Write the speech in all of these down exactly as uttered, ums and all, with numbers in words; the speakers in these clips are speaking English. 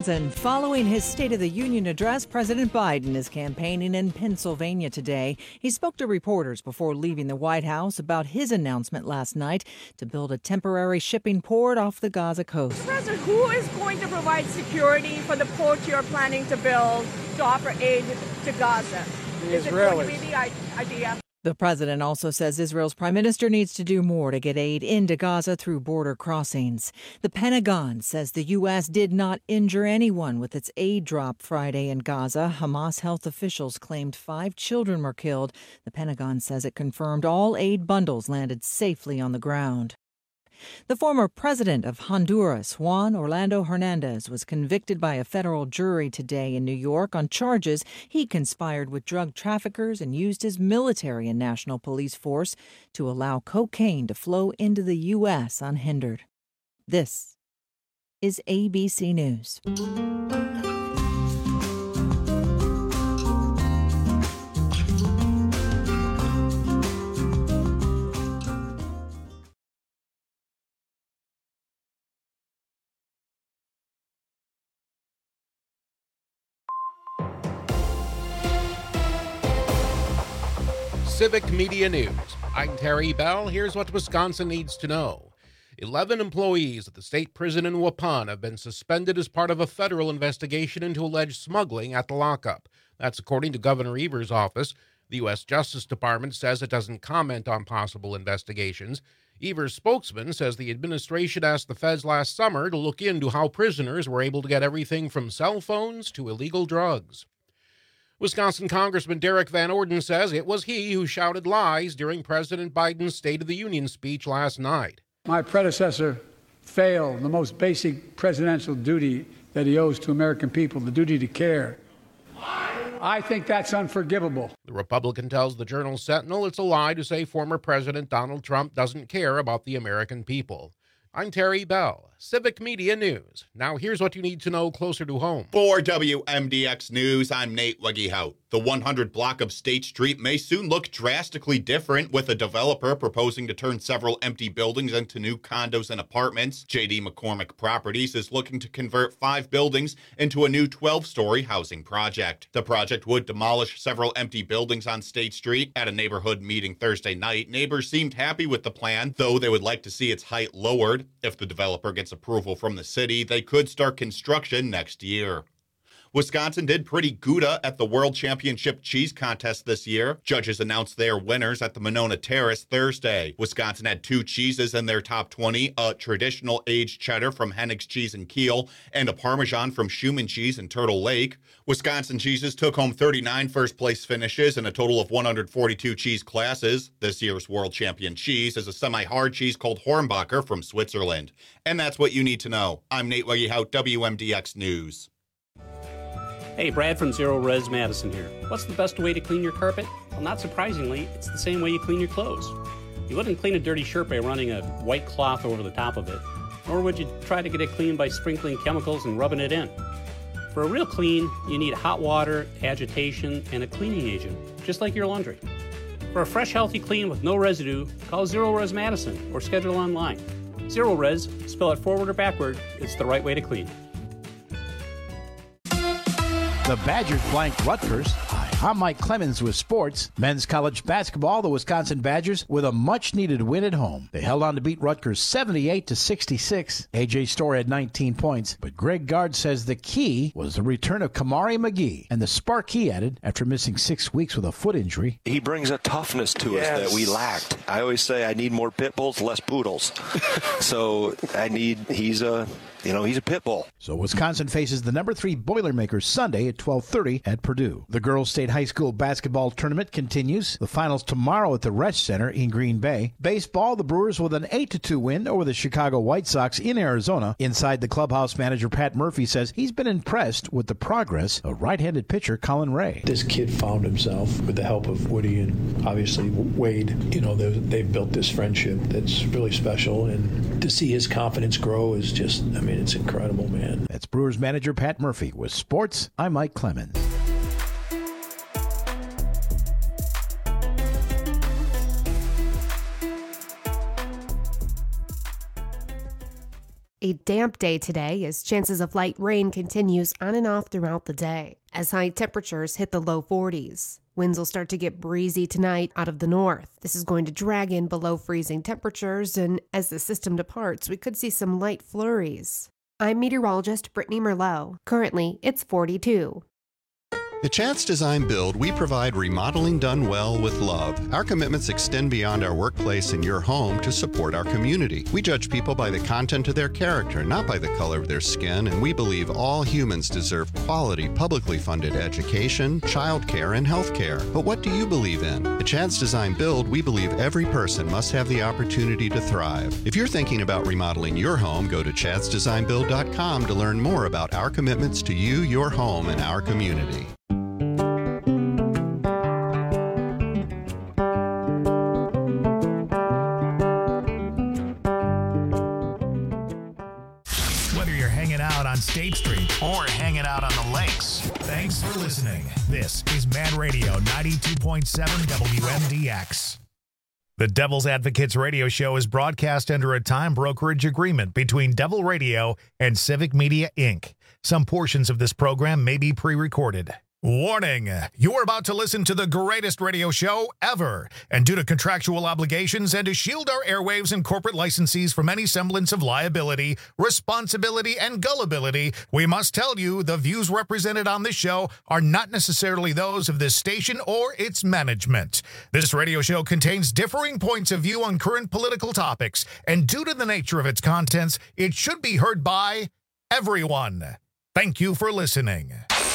Wisconsin. Following his State of the Union address, President Biden is campaigning in Pennsylvania today. He spoke to reporters before leaving the White House about his announcement last night to build a temporary shipping port off the Gaza coast. President, who is going to provide security for the port you're planning to build to offer aid to Gaza? The is Israelis. it going to be the idea? The president also says Israel's prime minister needs to do more to get aid into Gaza through border crossings. The Pentagon says the U S did not injure anyone with its aid drop Friday in Gaza. Hamas health officials claimed five children were killed. The Pentagon says it confirmed all aid bundles landed safely on the ground. The former president of Honduras, Juan Orlando Hernandez, was convicted by a federal jury today in New York on charges he conspired with drug traffickers and used his military and national police force to allow cocaine to flow into the U S unhindered. This is A B C News. Civic Media News. I'm Terry Bell. Here's what Wisconsin needs to know. Eleven employees at the state prison in Waupun have been suspended as part of a federal investigation into alleged smuggling at the lockup. That's according to Governor Evers' office. The U S Justice Department says it doesn't comment on possible investigations. Evers' spokesman says the administration asked the feds last summer to look into how prisoners were able to get everything from cell phones to illegal drugs. Wisconsin Congressman Derek Van Orden says it was he who shouted lies during President Biden's State of the Union speech last night. My predecessor failed the most basic presidential duty that he owes to American people, the duty to care. I think that's unforgivable. The Republican tells the Journal Sentinel it's a lie to say former President Donald Trump doesn't care about the American people. I'm Terry Bell, Civic Media News. Now here's what you need to know closer to home. For W M D X News, I'm Nate Weggehout. The one hundred block of State Street may soon look drastically different, with a developer proposing to turn several empty buildings into new condos and apartments. J D McCormick Properties is looking to convert five buildings into a new twelve-story housing project. The project would demolish several empty buildings on State Street. At a neighborhood meeting Thursday night, neighbors seemed happy with the plan, though they would like to see its height lowered. If the developer gets approval from the city, they could start construction next year. Wisconsin did pretty Gouda at the World Championship Cheese Contest this year. Judges announced their winners at the Monona Terrace Thursday. Wisconsin had two cheeses in their top twenty, a traditional aged cheddar from Hennigs Cheese in Kiel, and a Parmesan from Schumann Cheese in Turtle Lake. Wisconsin cheeses took home thirty-nine first-place finishes in a total of one hundred forty-two cheese classes. This year's World Champion cheese is a semi-hard cheese called Hornbacher from Switzerland. And that's what you need to know. I'm Nate Weggehout, W M D X News. Hey, Brad from Zero Res Madison here. What's the best way to clean your carpet? Well, not surprisingly, it's the same way you clean your clothes. You wouldn't clean a dirty shirt by running a white cloth over the top of it, nor would you try to get it clean by sprinkling chemicals and rubbing it in. For a real clean, you need hot water, agitation, and a cleaning agent, just like your laundry. For a fresh, healthy clean with no residue, call Zero Res Madison or schedule online. Zero Res, spell it forward or backward, it's the right way to clean. The Badgers blanked Rutgers. Hi, I'm Mike Clemens with sports. Men's college basketball, the Wisconsin Badgers with a much-needed win at home. They held on to beat Rutgers seventy-eight to sixty-six. A J Story had nineteen points, but Greg Gard says the key was the return of Kamari McGee and the spark he added after missing six weeks with a foot injury. He brings a toughness to yes. us that we lacked. I always say I need more pit bulls, less poodles. So I need, he's a... You know, he's a pit bull. So Wisconsin faces the number three Boilermakers Sunday at twelve thirty at Purdue. The Girls State High School basketball tournament continues. The finals tomorrow at the Resch Center in Green Bay. Baseball, the Brewers with an eight to two win over the Chicago White Sox in Arizona. Inside the clubhouse, manager Pat Murphy says he's been impressed with the progress of right-handed pitcher Colin Ray. This kid found himself with the help of Woody and obviously Wade. You know, they've built this friendship that's really special, and to see his confidence grow is just, I mean, it's incredible, man. That's Brewers manager Pat Murphy. With sports, I'm Mike Clemens. a damp day today as chances of light rain continues on and off throughout the day as high temperatures hit the low forties. Winds will start to get breezy tonight out of the north. This is going to drag in below freezing temperatures, and as the system departs, we could see some light flurries. I'm meteorologist Brittany Merlot. Currently, it's forty-two. At Chance Design Build, we provide remodeling done well with love. Our commitments extend beyond our workplace and your home to support our community. We judge people by the content of their character, not by the color of their skin, and we believe all humans deserve quality, publicly funded education, childcare, and health care. But what do you believe in? At Chance Design Build, we believe every person must have the opportunity to thrive. If you're thinking about remodeling your home, go to chance design build dot com to learn more about our commitments to you, your home, and our community. State Street or hanging out on the lakes. Thanks for listening. This is Mad Radio ninety-two point seven W M D X. The Devil's Advocates radio show is broadcast under a time brokerage agreement between Devil Radio and Civic Media, Incorporated. Some portions of this program may be pre-recorded. Warning, you are about to listen to the greatest radio show ever, and due to contractual obligations and to shield our airwaves and corporate licensees from any semblance of liability, responsibility, and gullibility, we must tell you the views represented on this show are not necessarily those of this station or its management. This radio show contains differing points of view on current political topics, and due to the nature of its contents, it should be heard by everyone. Thank you for listening.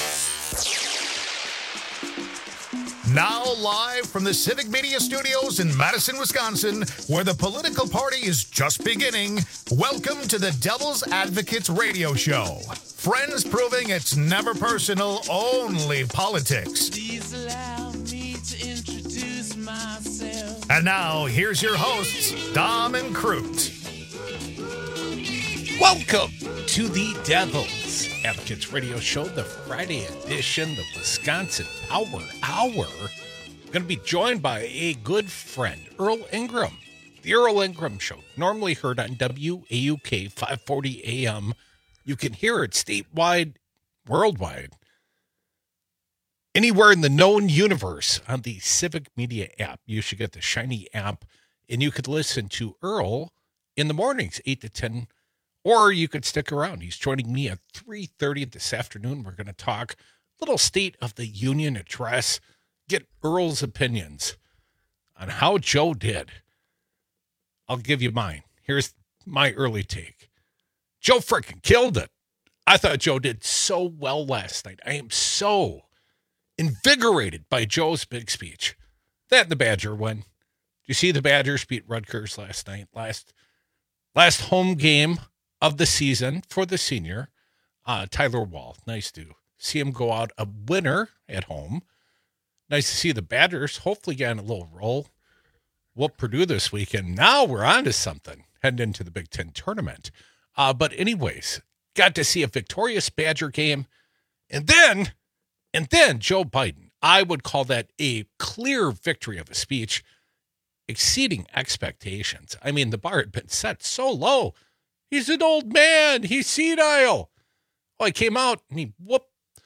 Now live from the Civic Media Studios in Madison, Wisconsin, where the political party is just beginning, welcome to the Devil's Advocates radio show. Friends proving it's never personal, only politics. Please allow me to introduce myself. And now, here's your hosts, Dom and Crute. Welcome to the Devil's Advocates radio show, the Friday edition, the Wisconsin Power Hour. I'm going to be joined by a good friend, Earl Ingram. The Earl Ingram Show, normally heard on W A U K five forty A M. You can hear it statewide, worldwide, anywhere in the known universe on the Civic Media app. You should get the shiny app, and you could listen to Earl in the mornings, eight to ten. Or you could stick around. He's joining me at three thirty this afternoon. We're going to talk a little State of the Union address, get Earl's opinions on how Joe did. I'll give you mine. Here's my early take. Joe freaking killed it. I thought Joe did so well last night. I am so invigorated by Joe's big speech. That and the Badger win. Did you see the Badgers beat Rutgers last night? Last, last home game of the season for the senior, uh, Tyler Wall. Nice to see him go out a winner at home. Nice to see the Badgers hopefully getting a little roll. Whoop Purdue this weekend. Now we're on to something, heading into the Big Ten tournament. Uh, but anyways, got to see a victorious Badger game. And then, and then Joe Biden, I would call that a clear victory of a speech, exceeding expectations. I mean, the bar had been set so low. He's an old man. He's senile. Oh, he came out and he whooped,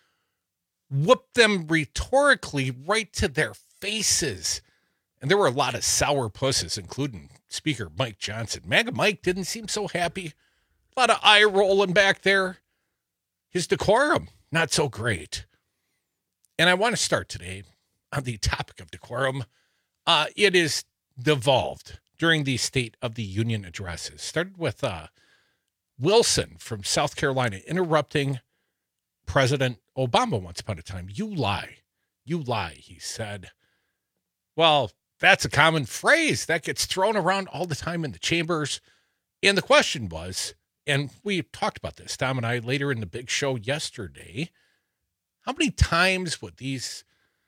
whooped them rhetorically right to their faces. And there were a lot of sour pusses, including Speaker Mike Johnson. MAGA Mike didn't seem so happy. A lot of eye rolling back there. His decorum, not so great. And I want to start today on the topic of decorum. Uh, it is devolved during the State of the Union addresses. Started with uh, Wilson from South Carolina interrupting President Obama once upon a time. You lie. You lie, he said. Well, that's a common phrase that gets thrown around all the time in the chambers. And the question was, and we talked about this, Tom and I, later in the big show yesterday, how many times would these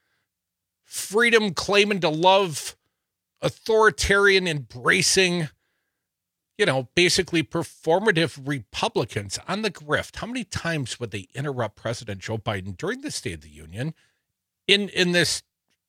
freedom claiming to love, authoritarian embracing, you know, basically performative Republicans on the grift, how many times would they interrupt President Joe Biden during the State of the Union in, in this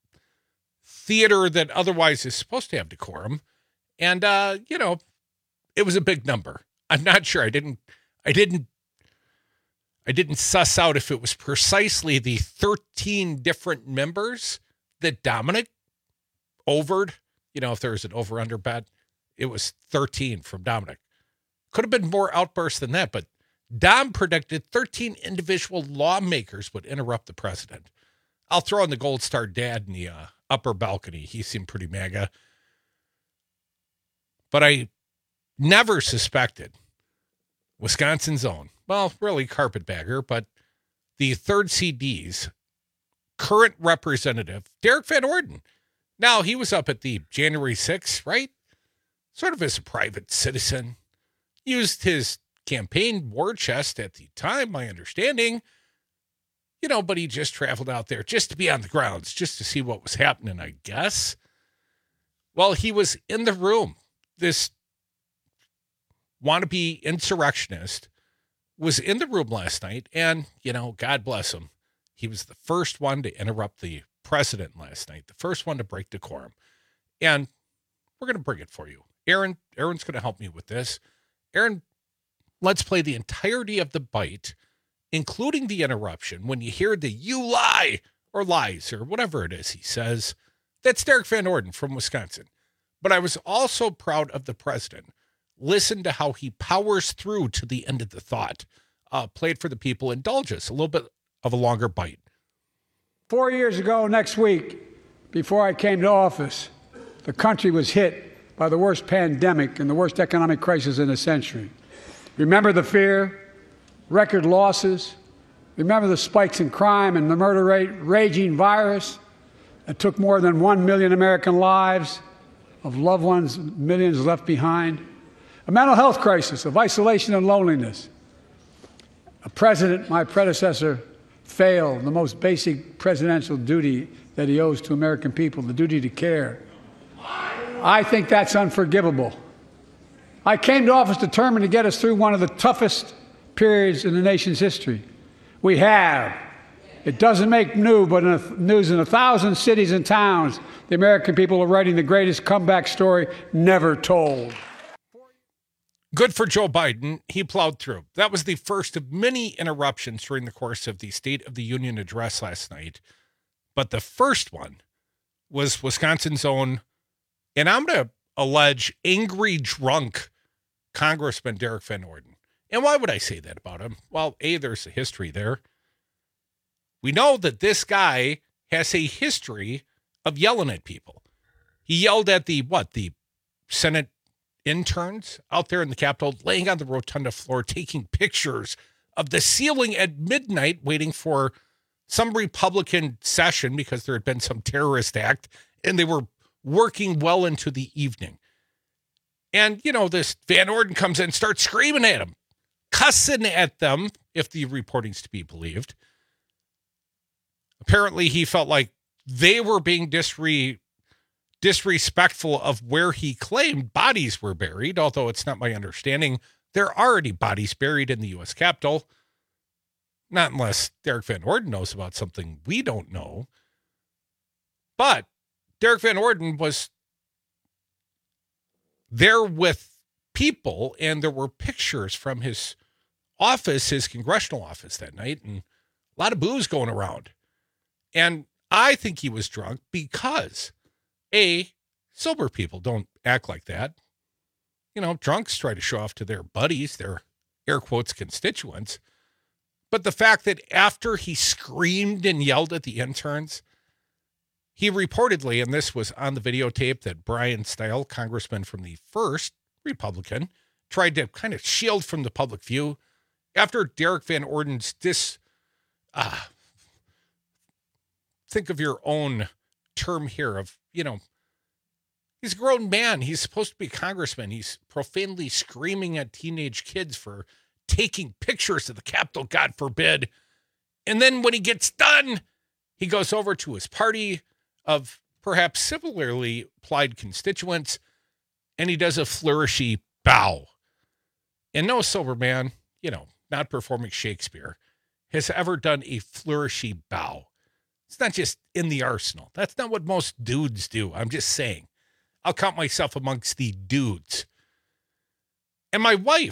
theater that otherwise is supposed to have decorum? And, uh, you know, it was a big number. I'm not sure. I didn't, I didn't, I didn't suss out if it was precisely the thirteen different members that Dominic overed. You know, if there was an over-under bet, it was thirteen from Dominic. Could have been more outbursts than that, but Dom predicted thirteen individual lawmakers would interrupt the president. I'll throw in the Gold Star dad in the uh, upper balcony. He seemed pretty mega. But I never suspected Wisconsin's own, well, really carpetbagger, but the third C D's current representative, Derek Van Orden. Now, he was up at the January sixth, right? Sort of as a private citizen. Used his campaign war chest at the time, my understanding. You know, but he just traveled out there just to be on the grounds, just to see what was happening, I guess. Well, he was in the room. This wannabe insurrectionist was in the room last night, and, you know, God bless him. He was the first one to interrupt the president last night, the first one to break decorum. And we're going to bring it for you. Aaron, Aaron's going to help me with this. Aaron, let's play the entirety of the bite, including the interruption. When you hear the "you lie" or lies or whatever it is he says, that's Derek Van Orden from Wisconsin. But I was also proud of the president. Listen to how he powers through to the end of the thought. Uh, play it for the people. Indulge us. A little bit of a longer bite. Four years ago next week, before I came to office, the country was hit by the worst pandemic and the worst economic crisis in a century. Remember the fear, record losses. Remember the spikes in crime and the murder rate, raging virus that took more than one million American lives, of loved ones, millions left behind. A mental health crisis of isolation and loneliness. A president, my predecessor, failed the most basic presidential duty that he owes to American people, the duty to care. I think that's unforgivable. I came to office determined to get us through one of the toughest periods in the nation's history. We have. It doesn't make new, but in a, news in a thousand cities and towns, the American people are writing the greatest comeback story never told. Good for Joe Biden. He plowed through. That was the first of many interruptions during the course of the State of the Union address last night. But the first one was Wisconsin's own, and I'm going to allege angry, drunk Congressman Derek Van Orden. And why would I say that about him? Well, A, there's a history there. We know that this guy has a history of yelling at people. He yelled at the, what, the Senate interns out there in the Capitol, laying on the rotunda floor, taking pictures of the ceiling at midnight, waiting for some Republican session because there had been some terrorist act, and they were working well into the evening. And, you know, this Van Orden comes in and starts screaming at him, cussing at them, if the reporting's to be believed. Apparently, he felt like they were being disre- disrespectful of where he claimed bodies were buried, although it's not my understanding there are already bodies buried in the U S Capitol. Not unless Derek Van Orden knows about something we don't know. But Derek Van Orden was there with people, and there were pictures from his office, his congressional office that night, and a lot of booze going around. And I think he was drunk because, A, sober people don't act like that. You know, drunks try to show off to their buddies, their air quotes constituents. But the fact that after he screamed and yelled at the interns, he reportedly, and this was on the videotape that Brian Stile, congressman from the first Republican, tried to kind of shield from the public view after Derek Van Orden's dis... Uh, think of your own term here of, you know, he's a grown man. He's supposed to be a congressman. He's profanely screaming at teenage kids for taking pictures of the Capitol, God forbid. And then when he gets done, he goes over to his party of perhaps similarly plied constituents, and he does a flourishy bow. And no sober man, you know, not performing Shakespeare, has ever done a flourishy bow. It's not just in the arsenal. That's not what most dudes do. I'm just saying. I'll count myself amongst the dudes. And my wife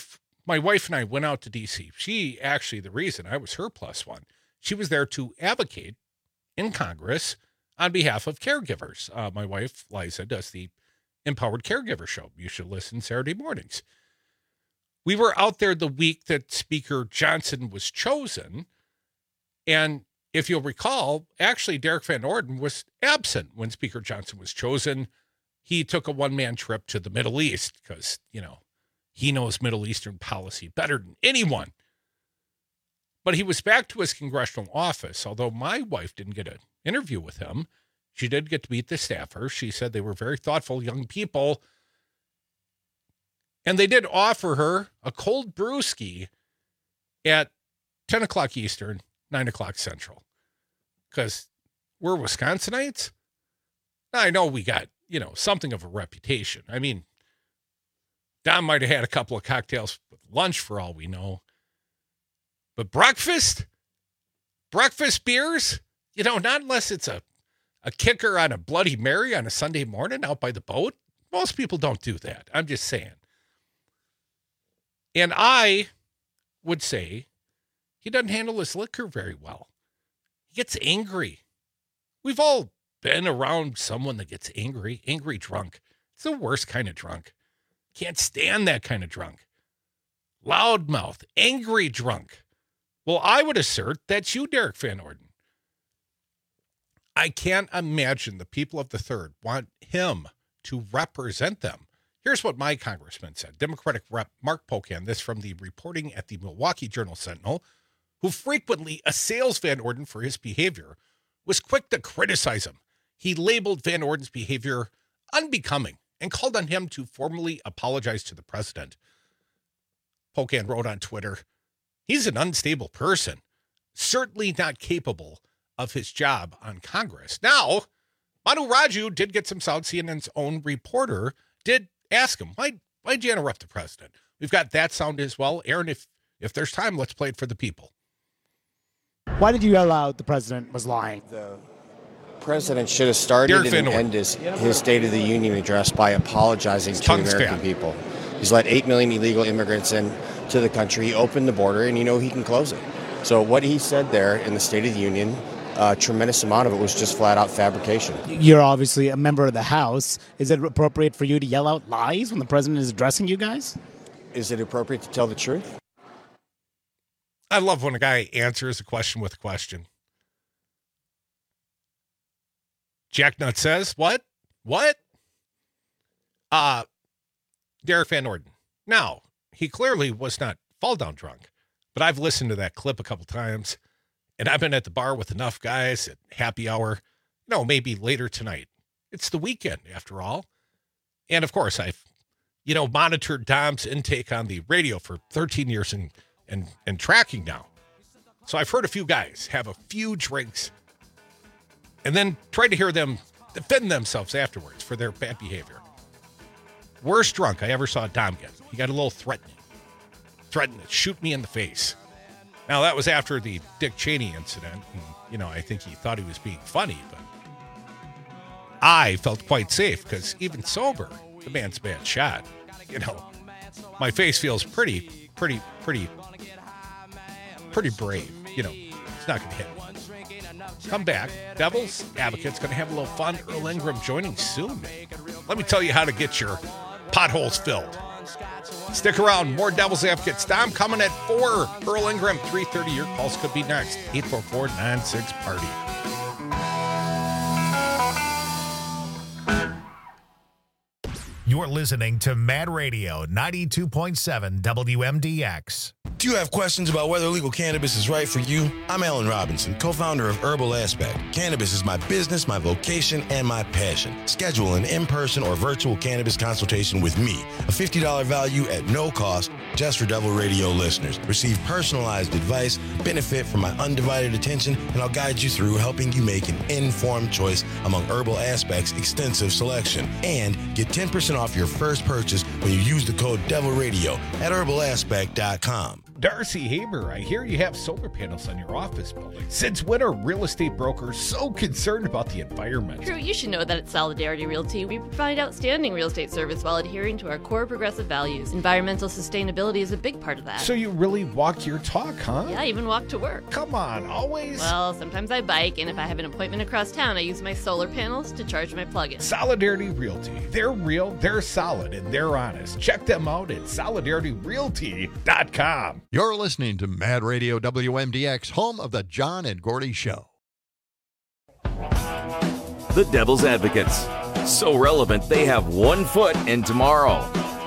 my wife and I went out to D C. She actually, the reason I was her plus one, she was there to advocate in Congress on behalf of caregivers. Uh, my wife, Liza, does the Empowered Caregiver Show. You should listen Saturday mornings. We were out there the week that Speaker Johnson was chosen. And if you'll recall, actually, Derek Van Orden was absent when Speaker Johnson was chosen. He took a one-man trip to the Middle East because, you know, he knows Middle Eastern policy better than anyone. But he was back to his congressional office, although my wife didn't get an interview with him. She did get to meet the staffers. She said they were very thoughtful young people. And they did offer her a cold brewski at ten o'clock Eastern, nine o'clock Central. Because we're Wisconsinites. I know we got, you know, something of a reputation. I mean, Don might have had a couple of cocktails with lunch for all we know. But breakfast? Breakfast beers? You know, not unless it's a, a kicker on a Bloody Mary on a Sunday morning out by the boat. Most people don't do that. I'm just saying. And I would say he doesn't handle his liquor very well. He gets angry. We've all been around someone that gets angry, angry drunk. It's the worst kind of drunk. Can't stand that kind of drunk. Loudmouth, angry drunk. Well, I would assert that's you, Derek Van Orden. I can't imagine the people of the third want him to represent them. Here's what my congressman said. Democratic Rep Mark Pocan, this from the reporting at the Milwaukee Journal-Sentinel, who frequently assails Van Orden for his behavior, was quick to criticize him. He labeled Van Orden's behavior unbecoming and called on him to formally apologize to the president. Pocan wrote on Twitter, he's an unstable person, certainly not capable of his job on Congress. Now, Manu Raju did get some sound. C N N's own reporter did ask him, why, why'd you interrupt the president? We've got that sound as well. Aaron, if, if there's time, let's play it for the people. Why did you yell out the president was lying? The president should have started and ended his, his State of the Union address by apologizing to the American spat. people. He's let eight million illegal immigrants in to the country. He opened the border, and you know he can close it. So what he said there in the State of the Union, a tremendous amount of it was just flat-out fabrication. You're obviously a member of the House. Is it appropriate for you to yell out lies when the president is addressing you guys? Is it appropriate to tell the truth? I love when a guy answers a question with a question. Jack Nut says, what? What? Uh, Derek Van Orden. Now, he clearly was not fall-down drunk, but I've listened to that clip a couple times, and I've been at the bar with enough guys at happy hour, you know, maybe later tonight. It's the weekend, after all. And, of course, I've, you know, monitored Dom's intake on the radio for thirteen years and, and, and tracking now. So I've heard a few guys have a few drinks and then tried to hear them defend themselves afterwards for their bad behavior. Worst drunk I ever saw Dom get. He got a little threatening. Threatened to shoot me in the face. Now, that was after the Dick Cheney incident. And, you know, I think he thought he was being funny, but I felt quite safe because even sober, the man's a bad shot. You know, my face feels pretty, pretty, pretty, pretty brave. You know, it's not going to hit me. Come back. Devil's Advocate's going to have a little fun. Earl Ingram joining soon. Let me tell you how to get your potholes filled. Stick around. More Devil's Advocates. Dom coming at four. Earl Ingram, three thirty. Your calls could be next. eight four four, nine six, party. You're listening to Mad Radio ninety-two point seven W M D X. Do you have questions about whether legal cannabis is right for you? I'm Alan Robinson, co-founder of Herbal Aspect. Cannabis is my business, my vocation, and my passion. Schedule an in-person or virtual cannabis consultation with me. A fifty dollars value at no cost just for Devil Radio listeners. Receive personalized advice, benefit from my undivided attention, and I'll guide you through helping you make an informed choice among Herbal Aspect's extensive selection. And get ten percent off your first purchase when you use the code Devil Radio at herbal aspect dot com. Darcy Haber, I hear you have solar panels on your office building. Since when are real estate brokers so concerned about the environment? Drew, you should know that at Solidarity Realty, we provide outstanding real estate service while adhering to our core progressive values. Environmental sustainability is a big part of that. So you really walk your talk, huh? Yeah, I even walk to work. Come on, always? Well, sometimes I bike, and if I have an appointment across town, I use my solar panels to charge my plug-in. Solidarity Realty. They're real, they're solid, and they're honest. Check them out at solidarity realty dot com. You're listening to Mad Radio W M D X, home of the John and Gordy Show. The Devil's Advocates. So relevant, they have one foot in tomorrow.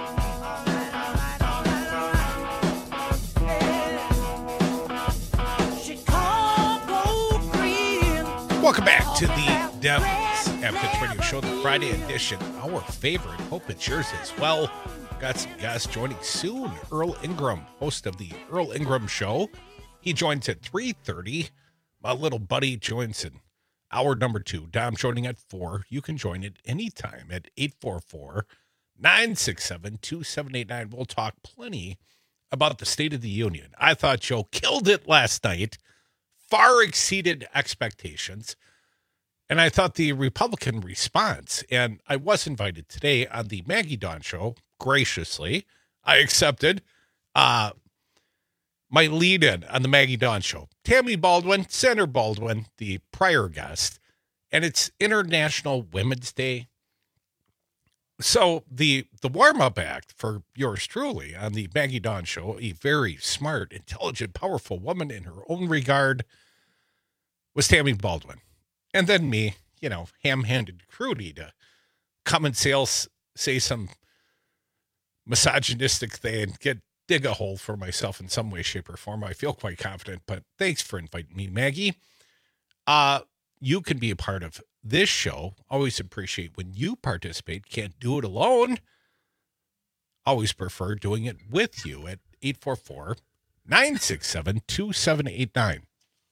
Welcome back to the Devil's Advocates Radio Show, the Friday edition. Our favorite. Hope it's yours as well. Got some guests joining soon. Earl Ingram, host of the Earl Ingram Show. He joins at three thirty. My little buddy joins in hour number two. Dom joining at four. You can join at any time at eight four four, nine six seven, two seven eight nine. We'll talk plenty about the State of the Union. I thought Joe killed it last night. Far exceeded expectations. And I thought the Republican response, and I was invited today on the Maggie Dawn Show, graciously, I accepted uh, my lead-in on the Maggie Dawn Show. Tammy Baldwin, Senator Baldwin, the prior guest, and it's International Women's Day. So the, the warm-up act for yours truly on the Maggie Dawn Show, a very smart, intelligent, powerful woman in her own regard, was Tammy Baldwin. And then me, you know, ham-handed Crudy to come and say, say some misogynistic thing and get dig a hole for myself in some way, shape, or form. I feel quite confident, but thanks for inviting me, Maggie. Uh, you can be a part of this show. Always appreciate when you participate. Can't do it alone. Always prefer doing it with you at eight four four, nine six seven, two seven eight nine.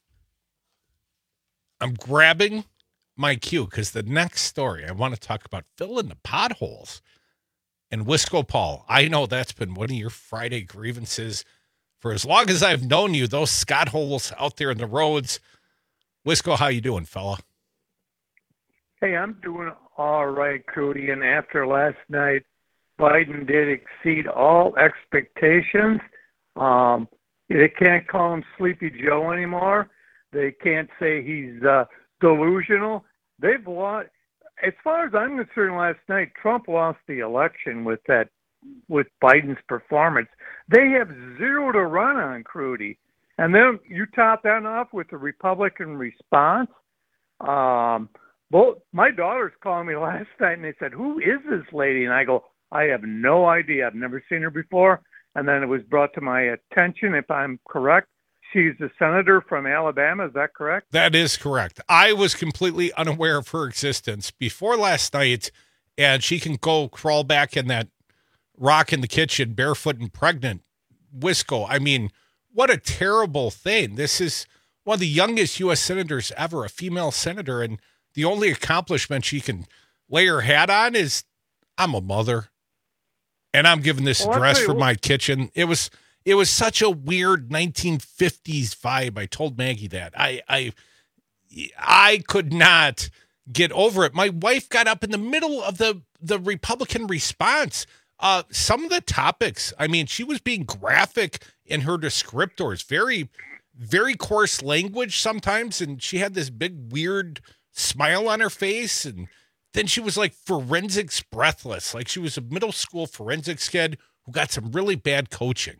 I'm grabbing my cue because the next story I want to talk about filling the potholes. And Wisco Paul, I know that's been one of your Friday grievances for as long as I've known you, those Scott holes out there in the roads. Wisco, how you doing, fella? Hey, I'm doing all right, Cody. And after last night, Biden did exceed all expectations. Um, they can't call him Sleepy Joe anymore. They can't say he's uh, delusional. They've lost. As far as I'm concerned, last night Trump lost the election with that, with Biden's performance. They have zero to run on, Crudy, and then you top that off with the Republican response. Um, both my daughters called me last night and they said, "Who is this lady?" And I go, "I have no idea. I've never seen her before." And then it was brought to my attention, if I'm correct, she's a senator from Alabama. Is that correct? That is correct. I was completely unaware of her existence before last night, and she can go crawl back in that rock in the kitchen, barefoot and pregnant. Wisco, I mean, what a terrible thing. This is one of the youngest U S senators ever, a female senator, and the only accomplishment she can lay her hat on is, I'm a mother, and I'm giving this well, address for my kitchen. It was... It was such a weird nineteen fifties vibe. I told Maggie that. I I I could not get over it. My wife got up in the middle of the, the Republican response. Uh, some of the topics, I mean, she was being graphic in her descriptors, very, very coarse language sometimes, and she had this big, weird smile on her face, and then she was like forensics breathless, like she was a middle school forensics kid who got some really bad coaching.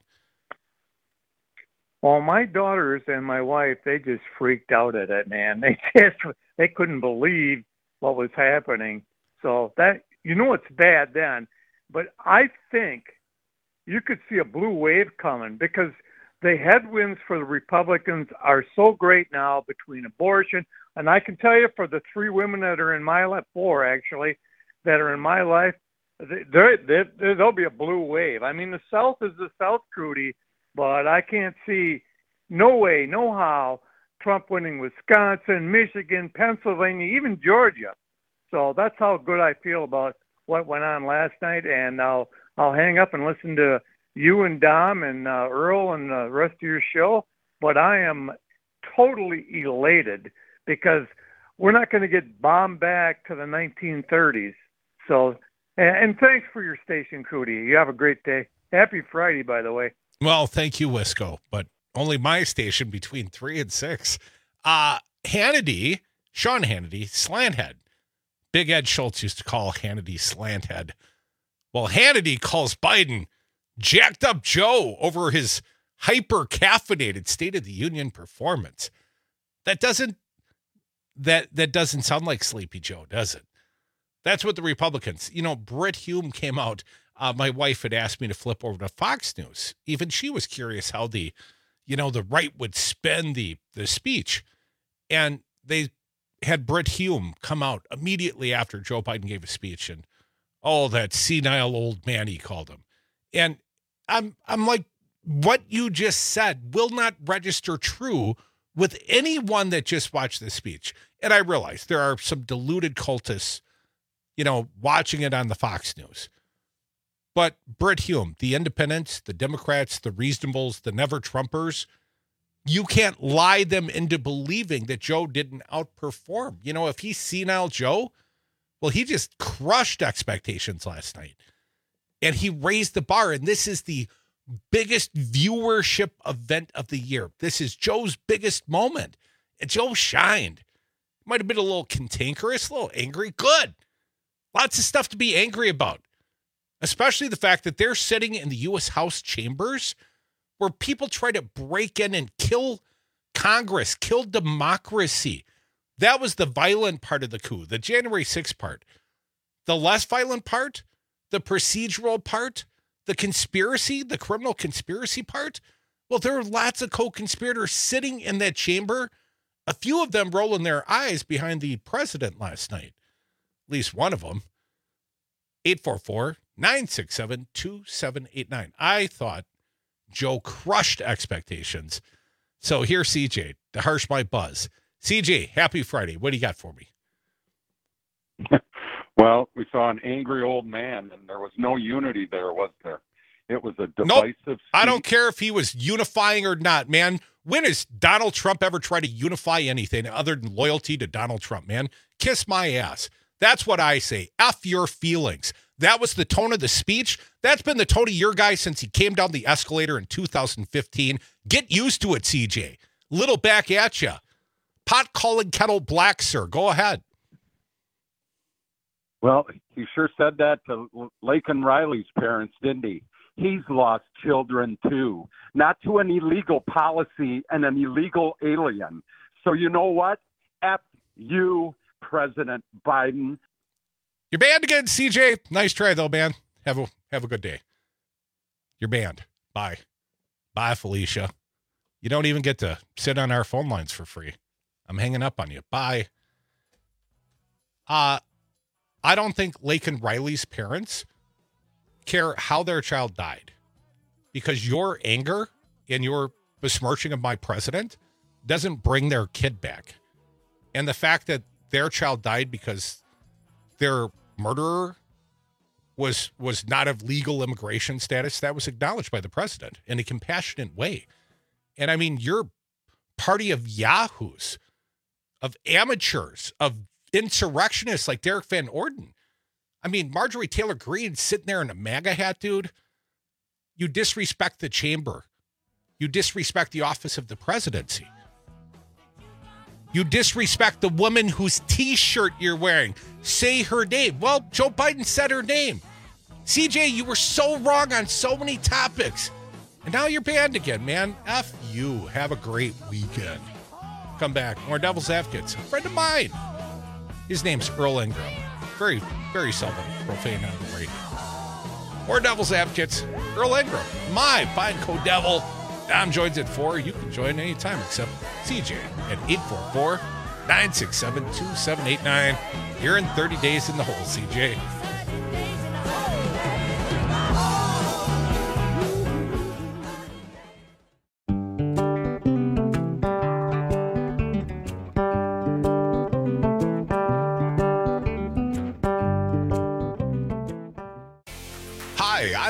Well, my daughters and my wife, they just freaked out at it, man. They just, they couldn't believe what was happening. So that, you know, it's bad then. But I think you could see a blue wave coming because the headwinds for the Republicans are so great now between abortion. And I can tell you for the three women that are in my life, four actually, that are in my life, there, there, there'll be a blue wave. I mean, the South is the South, Crudy. But I can't see, no way, no how, Trump winning Wisconsin, Michigan, Pennsylvania, even Georgia. So that's how good I feel about what went on last night. And I'll I'll hang up and listen to you and Dom and uh, Earl and the rest of your show, but I am totally elated because we're not going to get bombed back to the nineteen thirties. So, and, and thanks for your station, Cootie. You have a great day. Happy Friday, by the way. Well, thank you, Wisco, but only my station between three and six. Uh, Hannity, Sean Hannity, Slanthead. Big Ed Schultz used to call Hannity Slanthead. Well, Hannity calls Biden jacked up Joe over his hyper-caffeinated State of the Union performance. That doesn't that that doesn't sound like Sleepy Joe, does it? That's what the Republicans, you know, Britt Hume came out. Uh, my wife had asked me to flip over to Fox News. Even she was curious how the, you know, the right would spend the the speech. And they had Britt Hume come out immediately after Joe Biden gave a speech, and oh, that senile old man, he called him. And I'm I'm like, what you just said will not register true with anyone that just watched this speech. And I realize there are some deluded cultists, you know, watching it on the Fox News. But Britt Hume, the independents, the Democrats, the reasonables, the never-Trumpers, you can't lie them into believing that Joe didn't outperform. You know, if he's senile Joe, well, he just crushed expectations last night. And he raised the bar. And this is the biggest viewership event of the year. This is Joe's biggest moment. And Joe shined. Might have been a little cantankerous, a little angry. Good. Lots of stuff to be angry about. Especially the fact that they're sitting in the U S House chambers where people try to break in and kill Congress, kill democracy. That was the violent part of the coup, the January sixth part. The less violent part, the procedural part, the conspiracy, the criminal conspiracy part. Well, there are lots of co-conspirators sitting in that chamber, a few of them rolling their eyes behind the president last night. At least one of them. eight four four, nine six seven, two seven eight nine. I thought Joe crushed expectations. So here's C J to harsh my buzz. C J, happy Friday. What do you got for me? Well, we saw an angry old man, and there was no unity there, was there? It was a divisive Nope. I don't care if he was unifying or not, man. When has Donald Trump ever tried to unify anything other than loyalty to Donald Trump, man? Kiss my ass. That's what I say. F your feelings. That was the tone of the speech. That's been the tone of your guy since he came down the escalator in two thousand fifteen. Get used to it, C J. Little back at you. Pot calling kettle black, sir. Go ahead. Well, he sure said that to Laken Riley's parents, didn't he? He's lost children, too. Not to an illegal policy and an illegal alien. So you know what? F you, President Biden. You're banned again, C J. Nice try, though, man. Have a have a good day. You're banned. Bye. Bye, Felicia. You don't even get to sit on our phone lines for free. I'm hanging up on you. Bye. Uh, I don't think Laken Riley's parents care how their child died, because your anger and your besmirching of my president doesn't bring their kid back. And the fact that their child died because their murderer was was not of legal immigration status, that was acknowledged by the president in a compassionate way. And I mean, your party of yahoos, of amateurs, of insurrectionists like Derek Van Orden. I mean, Marjorie Taylor Greene sitting there in a MAGA hat, dude. You disrespect the chamber. You disrespect the office of the presidency. You disrespect the woman whose T-shirt you're wearing. Say her name. Well, Joe Biden said her name. C J, you were so wrong on so many topics. And now you're banned again, man. F you. Have a great weekend. Come back. More Devil's Advocates. A friend of mine. His name's Earl Ingram. Very, very seldom profane on the radio. More Devil's Advocates. Earl Ingram. My fine co-devil. Dom joins at four. You can join anytime except C J at eight four four, nine six seven, two seven eight nine. You're in thirty days in the hole, C J.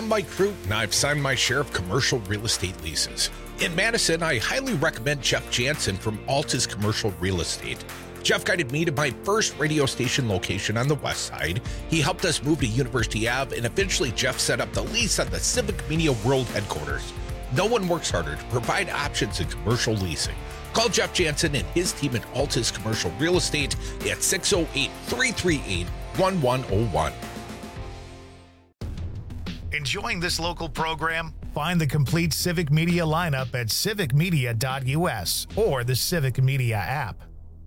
Mike Root, and I've signed my share of commercial real estate leases. In Madison, I highly recommend Jeff Jansen from Altus Commercial Real Estate. Jeff guided me to my first radio station location on the west side. He helped us move to University Avenue, and eventually Jeff set up the lease on the Civic Media World headquarters. No one works harder to provide options in commercial leasing. Call Jeff Jansen and his team at Altus Commercial Real Estate at six oh eight, three three eight, one one oh one. Enjoying this local program? Find the complete Civic Media lineup at civic media dot u s or the Civic Media app.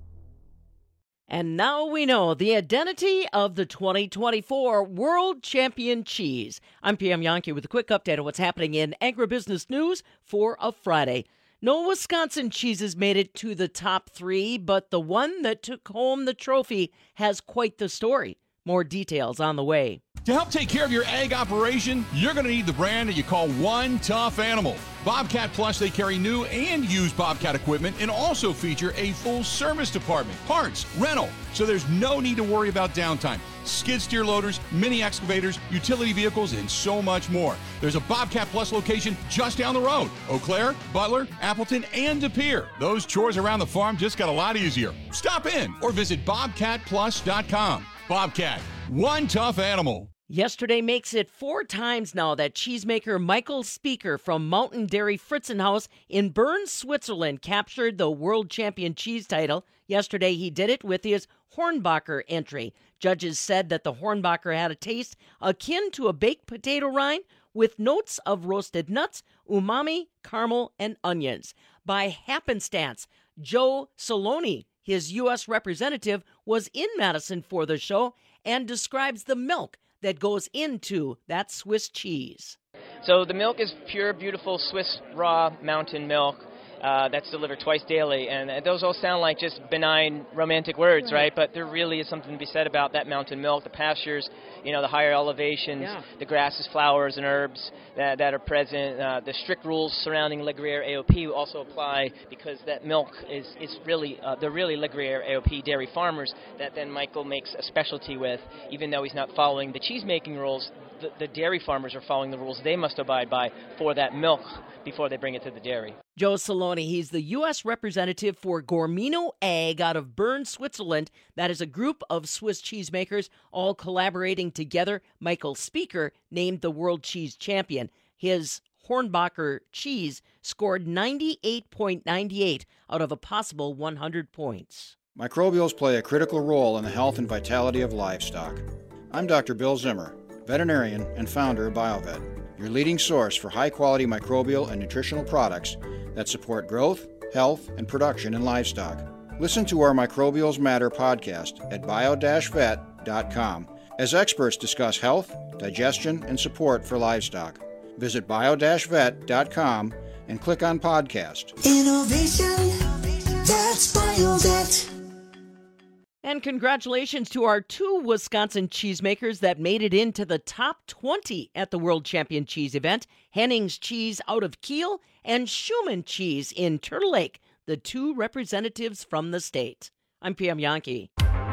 And now we know the identity of the twenty twenty-four World Champion Cheese. I'm P M Yankee with a quick update on what's happening in agribusiness news for a Friday. No Wisconsin cheeses made it to the top three, but the one that took home the trophy has quite the story. More details on the way. To help take care of your ag operation, you're going to need the brand that you call One Tough Animal. Bobcat Plus, they carry new and used Bobcat equipment and also feature a full service department, parts, rental, so there's no need to worry about downtime. Skid steer loaders, mini excavators, utility vehicles, and so much more. There's a Bobcat Plus location just down the road. Eau Claire, Butler, Appleton, and De Pere. Those chores around the farm just got a lot easier. Stop in or visit bobcat plus dot com. Bobcat, One Tough Animal. Yesterday makes it four times now that cheesemaker Michael Speaker from Mountain Dairy Fritzenhaus in Bern, Switzerland captured the world champion cheese title. Yesterday he did it with his Hornbacher entry. Judges said that the Hornbacher had a taste akin to a baked potato rind with notes of roasted nuts, umami, caramel, and onions. By happenstance, Joe Saloni, his U S representative, was in Madison for the show and describes the milk that goes into that Swiss cheese. So the milk is pure, beautiful Swiss raw mountain milk uh, that's delivered twice daily. And those all sound like just benign romantic words, right? right? But there really is something to be said about that mountain milk, the pastures, you know, the higher elevations, yeah. the grasses, flowers, and herbs that, that are present. Uh, the strict rules surrounding Le Gruyere A O P also apply because that milk is, is really, uh, they're really Le Gruyere A O P dairy farmers that then Michael makes a specialty with. Even though he's not following the cheese-making rules, the, the dairy farmers are following the rules they must abide by for that milk before they bring it to the dairy. Joe Saloni, he's the U S representative for Gormino Ag out of Bern, Switzerland. That is a group of Swiss cheesemakers all collaborating together. Michael Speaker named the world cheese champion. His Hornbacher cheese scored ninety-eight point nine eight out of a possible one hundred points. Microbials play a critical role in the health and vitality of livestock. I'm Doctor Bill Zimmer, veterinarian and founder of BioVet, your leading source for high-quality microbial and nutritional products that support growth, health, and production in livestock. Listen to our Microbials Matter podcast at bio dash vet dot com as experts discuss health, digestion, and support for livestock. Visit bio dash vet dot com and click on podcast. Innovation, that's BioVet. And congratulations to our two Wisconsin cheesemakers that made it into the top twenty at the World Champion Cheese event. Hennings Cheese out of Kiel and Schumann Cheese in Turtle Lake, the two representatives from the state. I'm P M Yankee.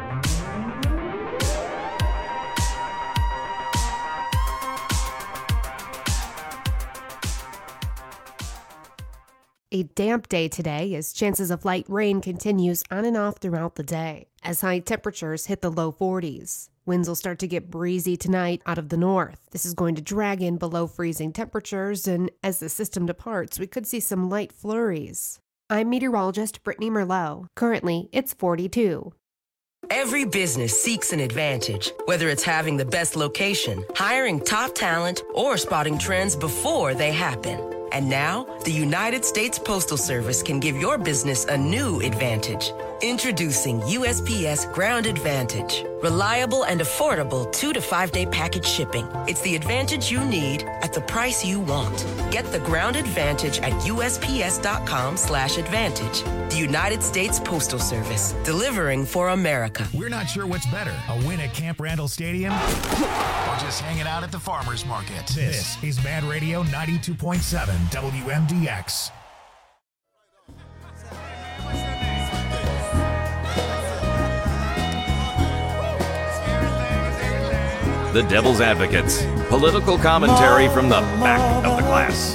A damp day today as chances of light rain continues on and off throughout the day as high temperatures hit the low forties. Winds will start to get breezy tonight out of the north. This is going to drag in below freezing temperatures, and as the system departs, we could see some light flurries. I'm meteorologist Brittany Merlot. Currently, it's forty-two. Every business seeks an advantage, whether it's having the best location, hiring top talent, or spotting trends before they happen. And now, the United States Postal Service can give your business a new advantage. Introducing U S P S Ground Advantage. Reliable and affordable two to five day package shipping. It's the advantage you need at the price you want. Get the Ground Advantage at U S P S dot com slash advantage. The United States Postal Service, delivering for America. We're not sure what's better, a win at Camp Randall Stadium or just hanging out at the farmer's market. This, this is Mad Radio ninety-two point seven W M D X. The Devil's Advocates. Political commentary from the back of the class.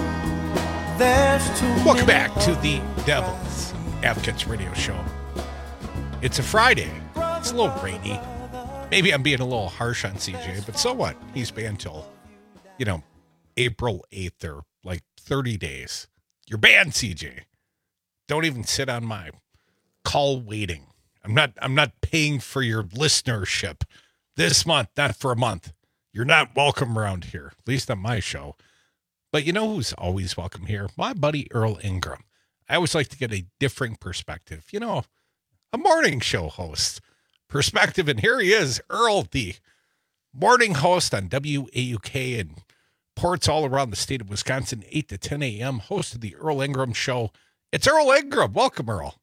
Welcome back to the Devil's Advocates radio show. It's a Friday. It's a little rainy. Maybe I'm being a little harsh on C J, but so what? He's banned till, you know, April eighth or like thirty days. You're banned, C J. Don't even sit on my call waiting. I'm not I'm not paying for your listenership this month, not for a month. You're not welcome around here, at least on my show. But you know who's always welcome here? My buddy Earl Ingram. I always like to get a differing perspective. You know, a morning show host perspective. And here he is, Earl, the morning host on W A U K and ports all around the state of Wisconsin, eight to ten a.m., host of the Earl Ingram Show. It's Earl Ingram. Welcome, Earl.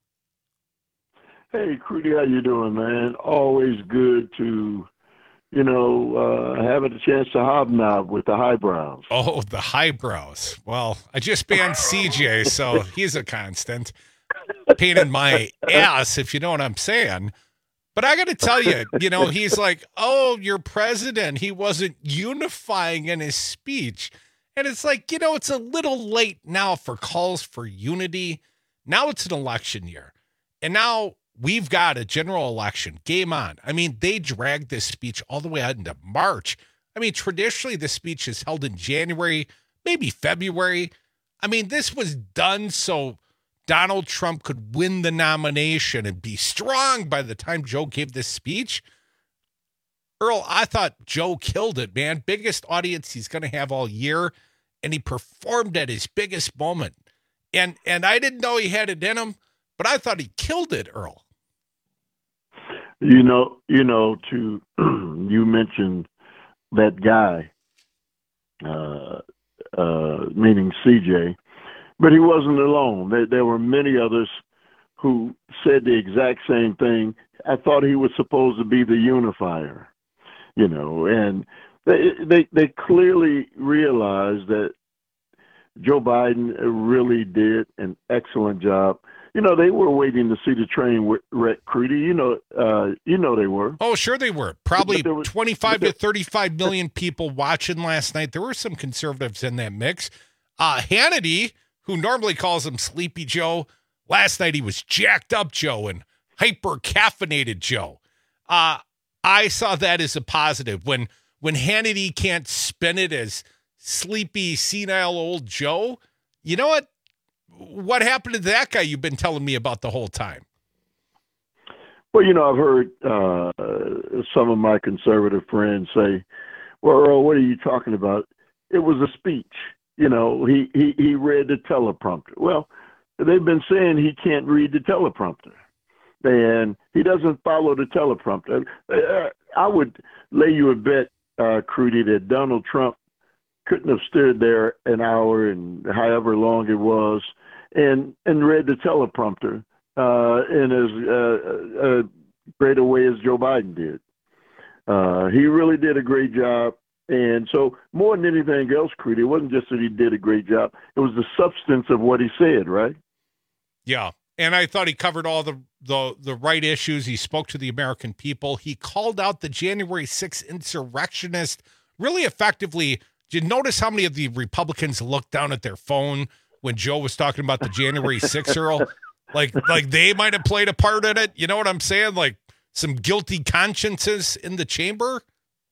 Hey, Crudy, how you doing, man? Always good to, you know, uh, having a chance to hobnob with the highbrows. Oh, the highbrows. Well, I just banned C J, so he's a constant. Pain in my ass, if you know what I'm saying. But I got to tell you, you know, he's like, oh, your president, he wasn't unifying in his speech. And it's like, you know, it's a little late now for calls for unity. Now it's an election year. And now we've got a general election. Game on. I mean, they dragged this speech all the way out into March. I mean, traditionally, the speech is held in January, maybe February. I mean, this was done so Donald Trump could win the nomination and be strong by the time Joe gave this speech. Earl, I thought Joe killed it, man. Biggest audience he's going to have all year, and he performed at his biggest moment. And and I didn't know he had it in him, but I thought he killed it, Earl. You know, you know, to you mentioned that guy, uh, uh, meaning C J, but he wasn't alone. There, there were many others who said the exact same thing. I thought he was supposed to be the unifier, you know, and they they, they clearly realized that Joe Biden really did an excellent job. You know, they were waiting to see the train wreck, Crudy. You know, uh, you know they were. Oh, sure they were. Probably was, twenty-five to thirty-five million people watching last night. There were some conservatives in that mix. Uh, Hannity, who normally calls him Sleepy Joe, last night he was jacked up Joe and hyper caffeinated Joe. Uh, I saw that as a positive. When when Hannity can't spin it as sleepy, senile old Joe, you know what? What happened to that guy you've been telling me about the whole time? Well, you know, I've heard uh, some of my conservative friends say, well, Earl, what are you talking about? It was a speech. You know, he, he, he read the teleprompter. Well, they've been saying he can't read the teleprompter. And he doesn't follow the teleprompter. I would lay you a bet, uh, Crudy, that Donald Trump couldn't have stood there an hour and however long it was and and read the teleprompter uh, in as uh, uh, great a way as Joe Biden did. Uh, he really did a great job. And so more than anything else, Crudy, it wasn't just that he did a great job. It was the substance of what he said, right? Yeah. And I thought he covered all the, the, the right issues. He spoke to the American people. He called out the January sixth insurrectionists really effectively. Did you notice how many of the Republicans looked down at their phone when Joe was talking about the January sixth, Earl? Like, like they might have played a part in it. You know what I'm saying? Like some guilty consciences in the chamber.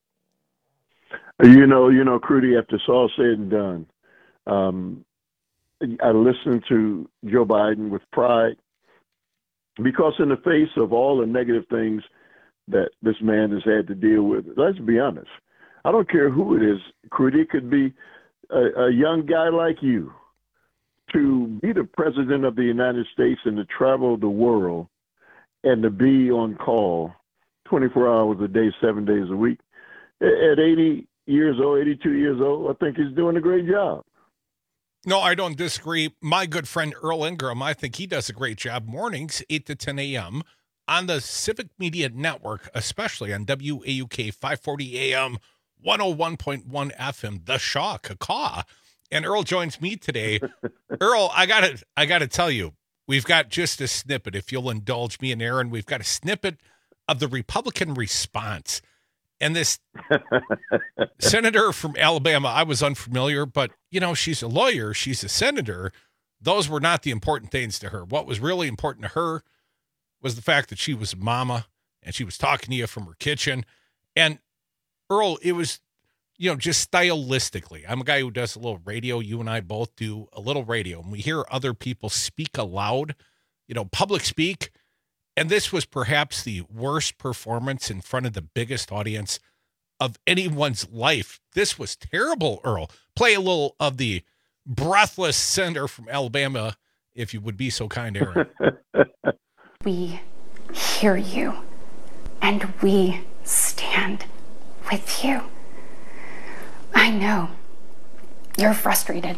You know, you know, Crudy, after it's all said and done, um, I listened to Joe Biden with pride because in the face of all the negative things that this man has had to deal with, let's be honest, I don't care who it is, Crudy, it could be a, a young guy like you. To be the president of the United States and to travel the world and to be on call twenty-four hours a day, seven days a week, at eighty years old, eighty-two years old, I think he's doing a great job. No, I don't disagree. My good friend Earl Ingram, I think he does a great job mornings, eight to ten a.m. on the Civic Media Network, especially on W A U K five forty A M, one oh one point one F M, The Shaw, Cacaw. And Earl joins me today. Earl, I gotta, I gotta tell you, we've got just a snippet, if you'll indulge me and Aaron. We've got a snippet of the Republican response. And this senator from Alabama, I was unfamiliar, but, you know, she's a lawyer. She's a senator. Those were not the important things to her. What was really important to her was the fact that she was a mama and she was talking to you from her kitchen. And, Earl, it was, you know, just stylistically. I'm a guy who does a little radio. You and I both do a little radio. And we hear other people speak aloud, you know, public speak. And this was perhaps the worst performance in front of the biggest audience of anyone's life. This was terrible, Earl. Play a little of the breathless senator from Alabama, if you would be so kind, Aaron. We hear you, and we stand with you. I know you're frustrated.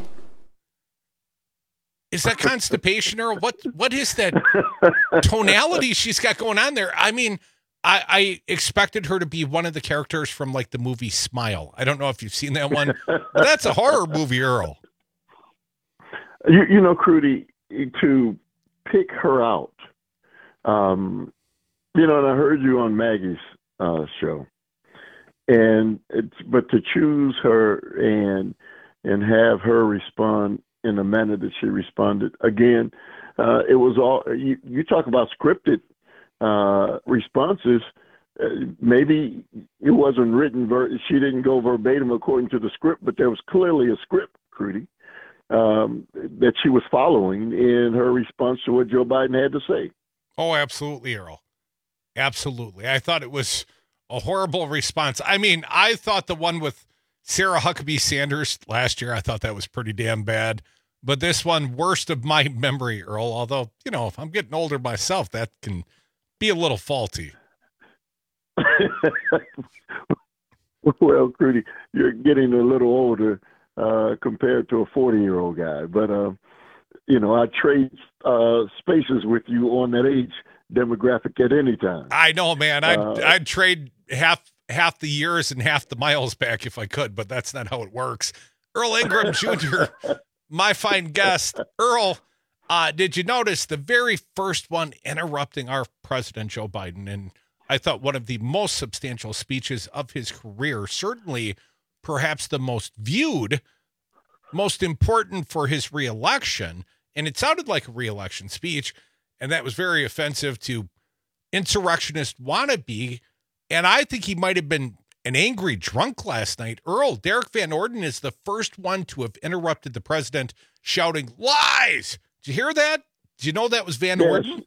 Is that constipation, or what? What is that tonality she's got going on there? I mean, I, I expected her to be one of the characters from like the movie Smile. I don't know if you've seen that one. But that's a horror movie, Earl. You, you know, Crudy, to pick her out, um, you know, and I heard you on Maggie's uh, show, and it's, but to choose her and and have her respond in the manner that she responded. Again, uh, it was all, you, you talk about scripted uh, responses. Uh, maybe it wasn't written, ver- she didn't go verbatim according to the script, but there was clearly a script, Crudy, um, that she was following in her response to what Joe Biden had to say. Oh, absolutely, Earl. Absolutely. I thought it was a horrible response. I mean, I thought the one with Sarah Huckabee Sanders last year, I thought that was pretty damn bad. But this one, worst of my memory, Earl, although, you know, if I'm getting older myself, that can be a little faulty. Well, Crudy, you're getting a little older uh, compared to a forty-year-old guy. But, uh, you know, I trade uh, spaces with you on that age demographic at any time. I know, man. I'd, uh, I'd trade half half the years and half the miles back if I could, but that's not how it works. Earl Ingram Junior, my fine guest. Earl, uh, did you notice the very first one interrupting our president, Joe Biden? And I thought one of the most substantial speeches of his career, certainly perhaps the most viewed, most important for his reelection. And it sounded like a reelection speech, and that was very offensive to insurrectionist wannabe. And I think he might have been an angry drunk last night. Earl, Derek Van Orden is the first one to have interrupted the president shouting, lies! Did you hear that? Did you know that was Van yes. Orden?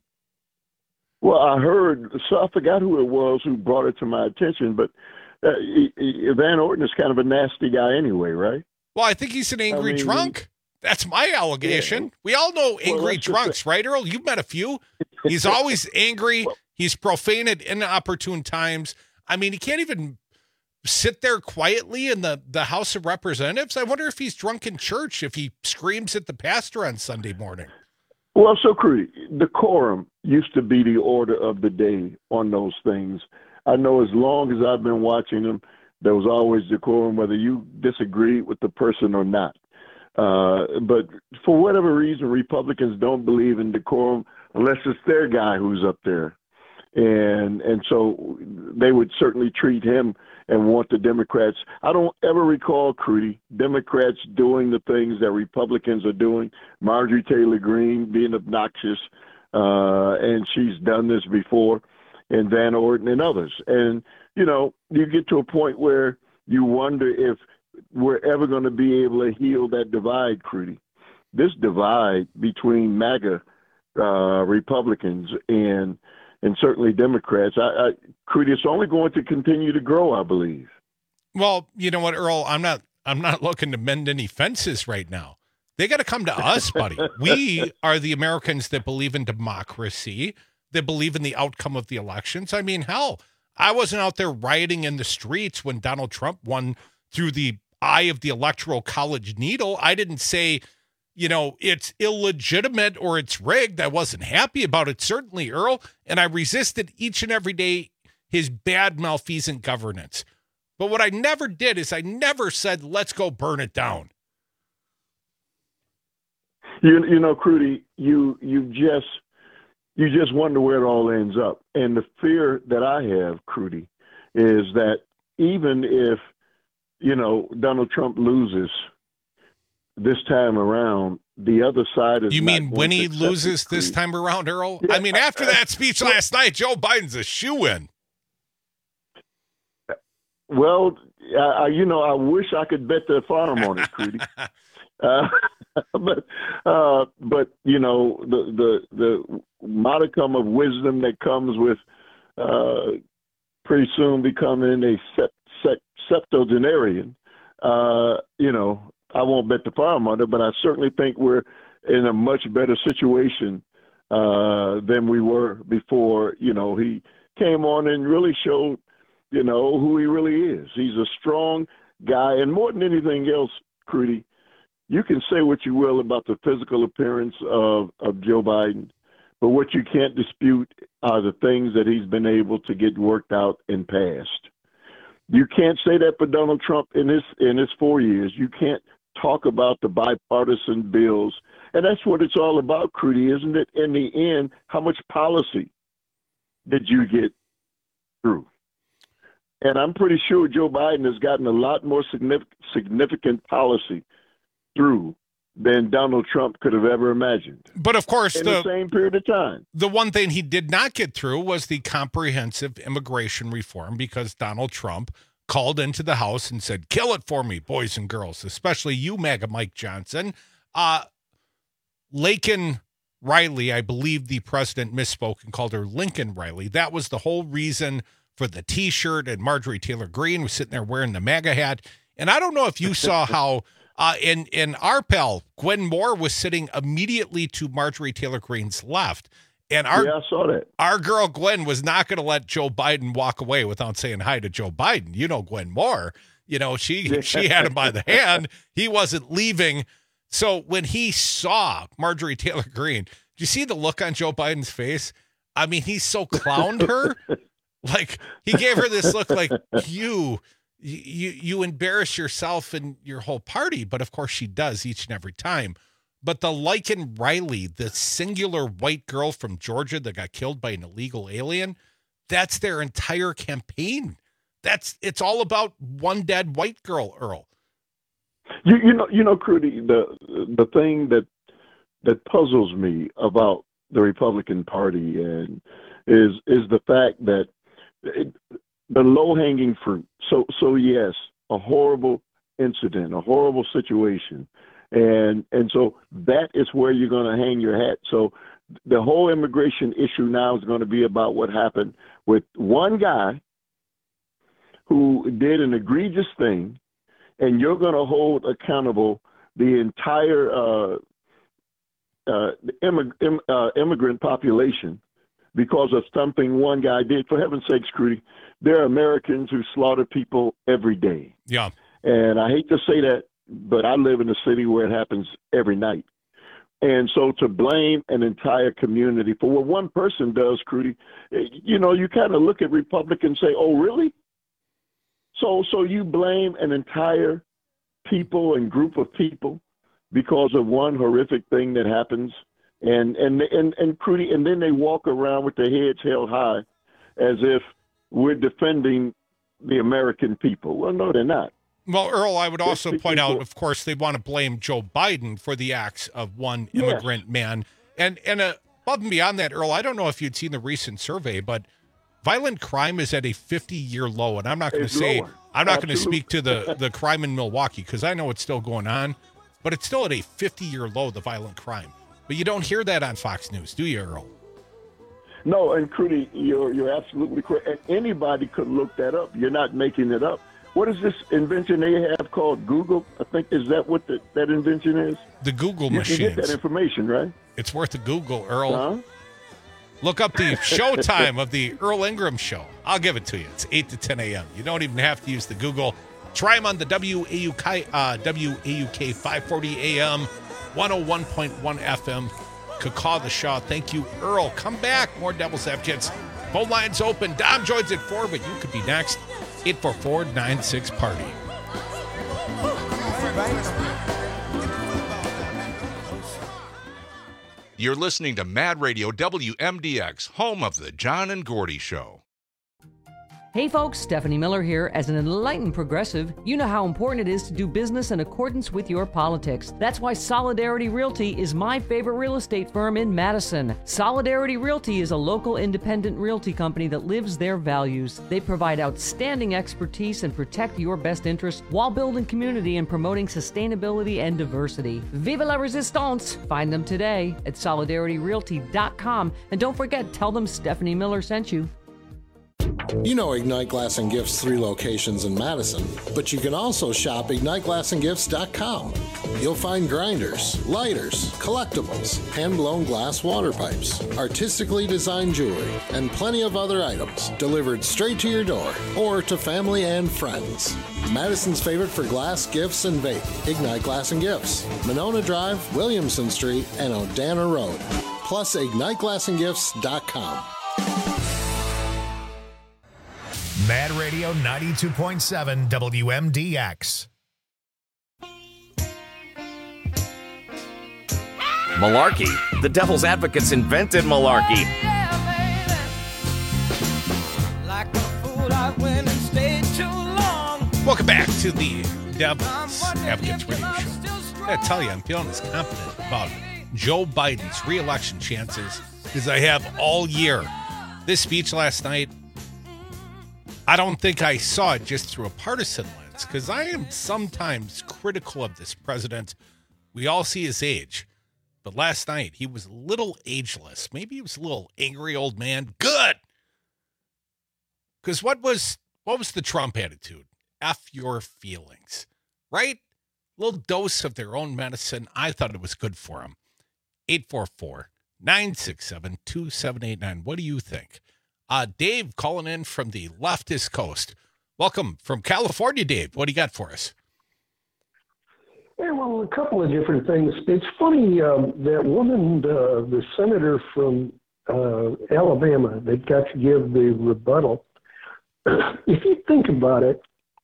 Well, I heard, so I forgot who it was who brought it to my attention, but uh, he, he, Van Orden is kind of a nasty guy anyway, right? Well, I think he's an angry I mean, drunk. That's my allegation. Yeah. We all know angry well, drunks, right, Earl? You've met a few. He's always angry. Well, he's profane at inopportune times. I mean, he can't even sit there quietly in the, the House of Representatives. I wonder if he's drunk in church, if he screams at the pastor on Sunday morning. Well, so, Crudy, decorum used to be the order of the day on those things. I know as long as I've been watching them, there was always decorum, whether you disagreed with the person or not. Uh, but for whatever reason, Republicans don't believe in decorum unless it's their guy who's up there. And and so they would certainly treat him and want the Democrats. I don't ever recall, Crudy, Democrats doing the things that Republicans are doing. Marjorie Taylor Greene being obnoxious, uh, and she's done this before, and Van Orden and others. And, you know, you get to a point where you wonder if we're ever going to be able to heal that divide, Crudy. This divide between MAGA uh, Republicans and and certainly Democrats, I, I, Crudy, it's only going to continue to grow, I believe. Well, you know what, Earl, I'm not I'm not looking to mend any fences right now. They got to come to us, buddy. We are the Americans that believe in democracy, that believe in the outcome of the elections. I mean, hell, I wasn't out there rioting in the streets when Donald Trump won through the eye of the Electoral College needle. I didn't say, you know, it's illegitimate or it's rigged. I wasn't happy about it, certainly, Earl. And I resisted each and every day his bad, malfeasant governance. But what I never did is I never said, let's go burn it down. You, you know, Crudy, you you just you just wonder where it all ends up. And the fear that I have, Crudy, is that even if, you know, Donald Trump loses this time around, the other side is. You mean when he it, loses this time around, Earl? Yeah. I mean, after that speech last night, Joe Biden's a shoo-in. Well, I, you know, I wish I could bet the farm on it, Crudy. uh, but, uh, but you know, the the the modicum of wisdom that comes with uh, pretty soon becoming a sept, sept, septuagenarian, uh, you know, I won't bet the farm on it, but I certainly think we're in a much better situation uh, than we were before. You know, he came on and really showed, you know, who he really is. He's a strong guy, and more than anything else, Crudy, you can say what you will about the physical appearance of, of Joe Biden, but what you can't dispute are the things that he's been able to get worked out and passed. You can't say that for Donald Trump in his in his four years. You can't talk about the bipartisan bills, and that's what it's all about, Crudy, isn't it? In the end, how much policy did you get through? And I'm pretty sure Joe Biden has gotten a lot more significant, significant policy through than Donald Trump could have ever imagined. But of course, in the, the same period of time. The one thing he did not get through was the comprehensive immigration reform, because Donald Trump called into the House and said, kill it for me, boys and girls, especially you, MAGA Mike Johnson. Uh, Laken Riley, I believe the president misspoke and called her Lincoln Riley. That was the whole reason for the T-shirt, and Marjorie Taylor Greene was sitting there wearing the MAGA hat. And I don't know if you saw how uh, in, in our pal, Gwen Moore, was sitting immediately to Marjorie Taylor Greene's left. And our, yeah, I saw that. Our girl Gwen was not going to let Joe Biden walk away without saying hi to Joe Biden. You know Gwen Moore. You know, she she had him by the hand. He wasn't leaving. So when he saw Marjorie Taylor Greene, did you see the look on Joe Biden's face? I mean, he so clowned her. Like, he gave her this look like, you, you, you embarrass yourself and your whole party. But of course she does each and every time. But the Laken Riley, the singular white girl from Georgia that got killed by an illegal alien, that's their entire campaign. That's, it's all about one dead white girl, Earl. You, you know, you know, Crudy, the, the thing that, that puzzles me about the Republican Party and is, is the fact that It, the low-hanging fruit. So, so yes, a horrible incident, a horrible situation, and and so that is where you're going to hang your hat. So, the whole immigration issue now is going to be about what happened with one guy who did an egregious thing, and you're going to hold accountable the entire uh, uh, immig- im- uh, immigrant population. Because of something one guy did. For heaven's sakes, Crudy, there are Americans who slaughter people every day. Yeah. And I hate to say that, but I live in a city where it happens every night. And so to blame an entire community for what one person does, Crudy, you know, you kind of look at Republicans and say, oh, really? So, so you blame an entire people and group of people because of one horrific thing that happens? And and and and Crudy, and then they walk around with their heads held high, as if we're defending the American people. Well, no, they're not. Well, Earl, I would also point out, of course, they want to blame Joe Biden for the acts of one immigrant yes. man. And and uh, above and beyond that, Earl, I don't know if you'd seen the recent survey, but violent crime is at a fifty-year low. And I'm not going to say lower. I'm not going to speak to the the crime in Milwaukee because I know it's still going on, but it's still at a fifty-year low, the violent crime. But you don't hear that on Fox News, do you, Earl? No, and Crudy, you're you're absolutely correct. And anybody could look that up. You're not making it up. What is this invention they have called Google? I think, is that what the, that invention is? The Google you machines. You can get that information, right? It's worth a Google, Earl. Huh? Look up the show time of the Earl Ingram Show. I'll give it to you. It's eight to ten a.m. You don't even have to use the Google. Try them on the W A U K, uh, W A U K five forty a.m., one oh one point one F M, Cacaw the Shaw. Thank you, Earl. Come back. More Devil's Advocates. Phone lines open. Dom joins at four, but you could be next. eight four four, nine six, party. You're listening to Mad Radio W M D X, home of the John and Gordy Show. Hey folks, Stephanie Miller here. As an enlightened progressive, you know how important it is to do business in accordance with your politics. That's why Solidarity Realty is my favorite real estate firm in Madison. Solidarity Realty is a local independent realty company that lives their values. They provide outstanding expertise and protect your best interests while building community and promoting sustainability and diversity. Vive la resistance! Find them today at solidarity realty dot com. And don't forget, tell them Stephanie Miller sent you. You know Ignite Glass and Gifts' three locations in Madison, but you can also shop ignite glass and gifts dot com. You'll find grinders, lighters, collectibles, hand-blown glass water pipes, artistically designed jewelry, and plenty of other items delivered straight to your door or to family and friends. Madison's favorite for glass, gifts, and vape, Ignite Glass and Gifts, Monona Drive, Williamson Street, and Odana Road. Plus ignite glass and gifts dot com. Mad Radio ninety-two point seven W M D X. Malarkey. The Devil's Advocates invented malarkey. Welcome back to the Devil's Advocates Radio Show. I gotta tell you, I'm feeling as confident about Joe Biden's re-election chances as I have all year. This speech last night, I don't think I saw it just through a partisan lens, because I am sometimes critical of this president. We all see his age. But last night, he was a little ageless. Maybe he was a little angry old man. Good! Because what was what was the Trump attitude? F your feelings. Right? A little dose of their own medicine. I thought it was good for him. eight four four, nine six seven, two seven eight nine. What do you think? Uh, Dave calling in from the leftist coast. Welcome from California, Dave. What do you got for us? Yeah, well, a couple of different things. It's funny, um, that woman, uh, the senator from uh, Alabama that got to give the rebuttal, if you think about it,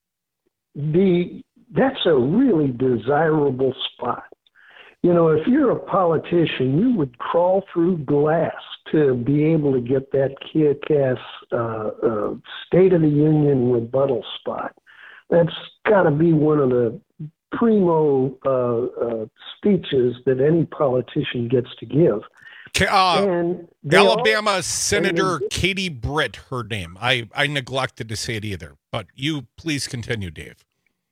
the that's a really desirable spot. You know, if you're a politician, you would crawl through glass to be able to get that kick-ass uh, uh, State of the Union rebuttal spot. That's got to be one of the primo uh, uh, speeches that any politician gets to give. Uh, and Alabama all, Senator and Katie Britt, her name. I, I neglected to say it either, but you please continue, Dave.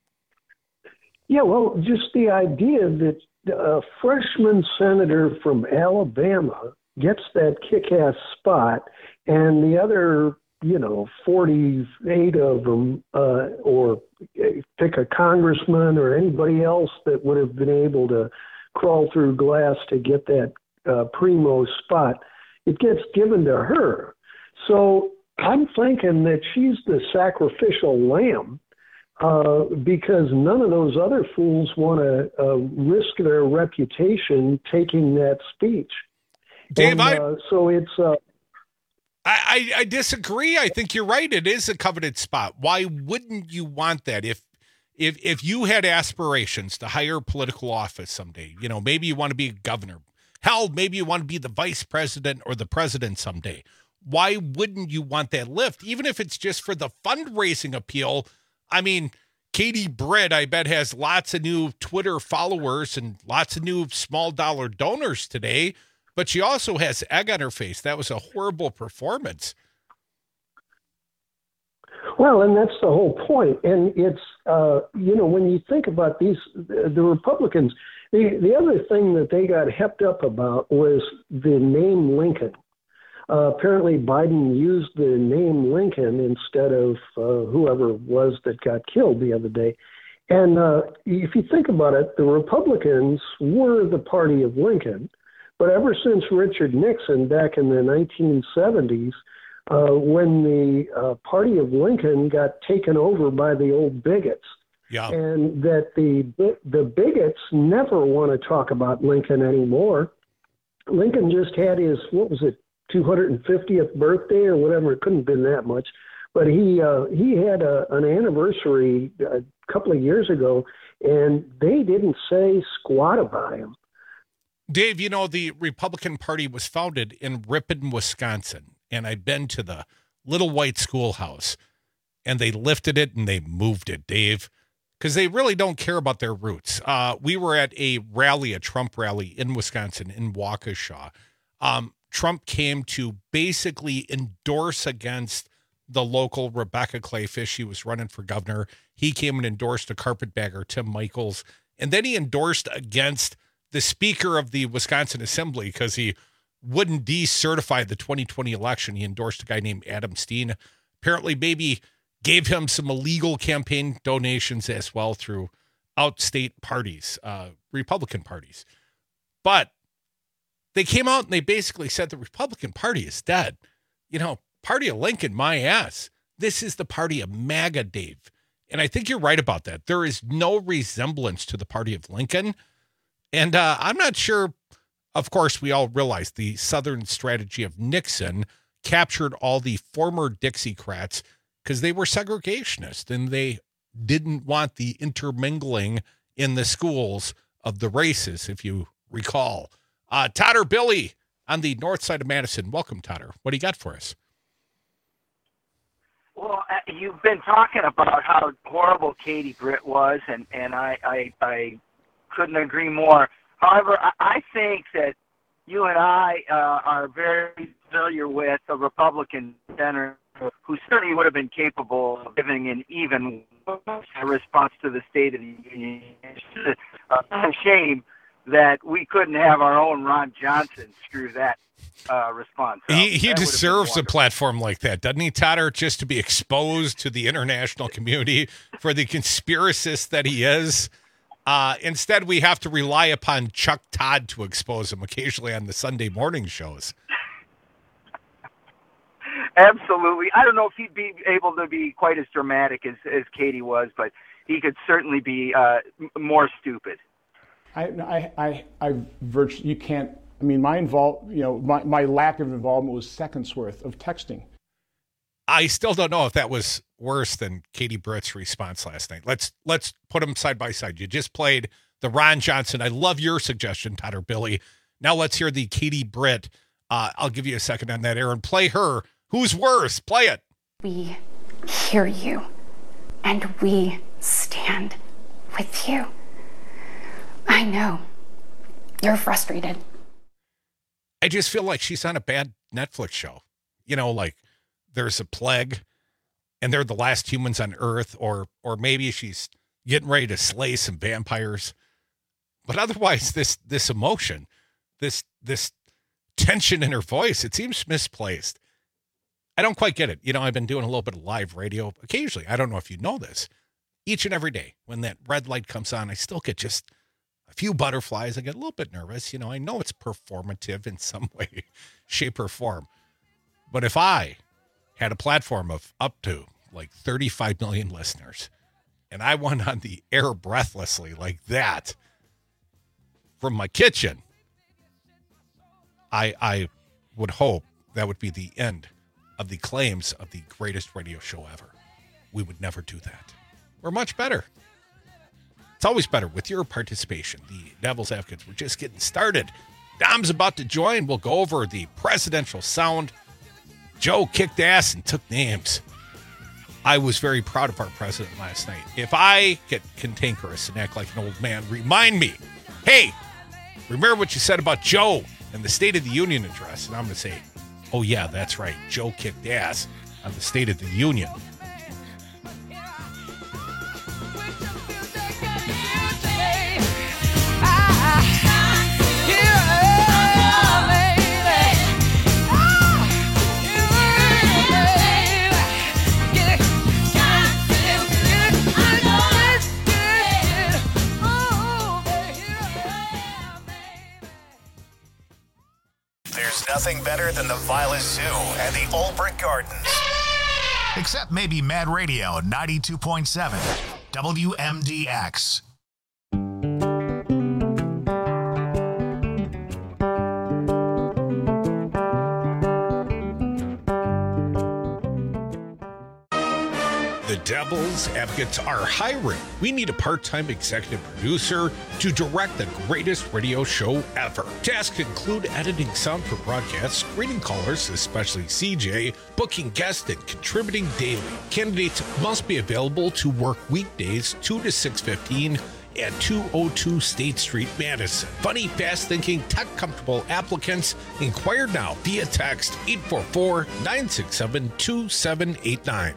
Yeah, well, just the idea that a freshman senator from Alabama gets that kick-ass spot, and the other, you know, forty-eight of them, uh, or pick a congressman or anybody else that would have been able to crawl through glass to get that uh, primo spot, it gets given to her. So I'm thinking that she's the sacrificial lamb, uh, because none of those other fools want to uh, risk their reputation taking that speech. Dave, and, I, uh, so it's. Uh, I, I I disagree. I think you're right. It is a coveted spot. Why wouldn't you want that? If if if you had aspirations to hire political office someday, you know, maybe you want to be a governor. Hell, maybe you want to be the vice president or the president someday. Why wouldn't you want that lift? Even if it's just for the fundraising appeal. I mean, Katie Britt, I bet, has lots of new Twitter followers and lots of new small dollar donors today. But she also has egg on her face. That was a horrible performance. Well, and that's the whole point. And it's, uh, you know, when you think about these, the, the Republicans, the, the other thing that they got hepped up about was the name Lincoln. Uh, apparently Biden used the name Lincoln instead of uh, whoever it was that got killed the other day. And uh, if you think about it, the Republicans were the party of Lincoln. But ever since Richard Nixon back in the nineteen seventies, uh, when the uh, party of Lincoln got taken over by the old bigots, yeah. and that the the bigots never want to talk about Lincoln anymore. Lincoln just had his, what was it, two hundred fiftieth birthday or whatever. It couldn't have been that much. But he uh, he had a, an anniversary a couple of years ago, and they didn't say squat about him. Dave, you know, the Republican Party was founded in Ripon, Wisconsin, and I've been to the little white schoolhouse. and they lifted it and they moved it, Dave, because they really don't care about their roots. Uh, we were at a rally, a Trump rally in Wisconsin, in Waukesha. Um, Trump came to basically endorse against the local Rebecca Clayfish. She was running for governor. He came and endorsed a carpetbagger, Tim Michels. And then he endorsed against the Speaker of the Wisconsin Assembly because he wouldn't decertify the twenty twenty election. He endorsed a guy named Adam Steen. Apparently maybe gave him some illegal campaign donations as well through outstate parties, uh, Republican parties. But they came out and they basically said the Republican Party is dead. You know, Party of Lincoln, my ass. This is the party of MAGA, Dave. And I think you're right about that. There is no resemblance to the Party of Lincoln. And uh, I'm not sure, of course, we all realize the Southern strategy of Nixon captured all the former Dixiecrats because they were segregationists and they didn't want the intermingling in the schools of the races, if you recall. Uh, Totter Billy on the north side of Madison. Welcome, Totter. What do you got for us? Well, uh, you've been talking about how horrible Katie Britt was, and, and I, I, I couldn't agree more. However, I, I think that you and I uh, are very familiar with a Republican senator who certainly would have been capable of giving an even response to the State of the Union. It's a shame that we couldn't have our own Ron Johnson screw that uh, response. He, he deserves a platform like that, doesn't he, Totter? Just to be exposed to the international community for the conspiracist that he is. Uh, instead, we have to rely upon Chuck Todd to expose him occasionally on the Sunday morning shows. Absolutely. I don't know if he'd be able to be quite as dramatic as, as Katie was, but he could certainly be uh, more stupid. I, I, I, I virtually, you can't, I mean, my involve, you know, my, my lack of involvement was seconds worth of texting. I still don't know if that was worse than Katie Britt's response last night. Let's, let's put them side by side. You just played the Ron Johnson. I love your suggestion, Totter Billy. Now let's hear the Katie Britt. Uh, I'll give you a second on that, Aaron. Play her. Who's worse? Play it. We hear you, and we stand with you. I know you're frustrated. I just feel like she's on a bad Netflix show. You know, like there's a plague and they're the last humans on Earth, or or maybe she's getting ready to slay some vampires. But otherwise, this this emotion, this this tension in her voice, it seems misplaced. I don't quite get it. You know, I've been doing a little bit of live radio occasionally. I don't know if you know this. Each and every day when that red light comes on, I still get just a few butterflies. I get a little bit nervous. You know, I know it's performative in some way, shape, or form. But if I had a platform of up to like thirty-five million listeners and I went on the air breathlessly like that from my kitchen, I I would hope that would be the end of the claims of the greatest radio show ever. We would never do that. We're much better. It's always better with your participation. The Devil's Advocates, we're just getting started. Dom's about to join. We'll go over the presidential sound. Joe kicked ass and took names. I was very proud of our president last night. If I get cantankerous and act like an old man, remind me, hey, remember what you said about Joe and the State of the Union address? And I'm going to say, oh, yeah, that's right. Joe kicked ass on the State of the Union. Nothing better than the Violet Zoo and the Olbrich Gardens. Except maybe Mad Radio ninety-two point seven W M D X. The Devil's Advocates are hiring. We need a part-time executive producer to direct the greatest radio show ever. Tasks include editing sound for broadcasts, screening callers, especially C J, booking guests, and contributing daily. Candidates must be available to work weekdays two to six fifteen at two oh two State Street, Madison. Funny, fast-thinking, tech-comfortable applicants. Inquire now via text eight four four, nine six seven, two seven eight nine.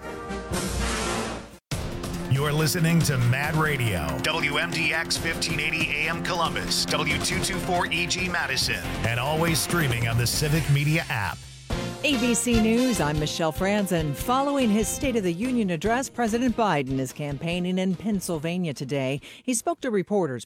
You're listening to Mad Radio, W M D X fifteen eighty A M Columbus, W two twenty-four E G Madison, and always streaming on the Civic Media app. A B C News, I'm Michelle Franzen. Following his State of the Union address, President Biden is campaigning in Pennsylvania today. He spoke to reporters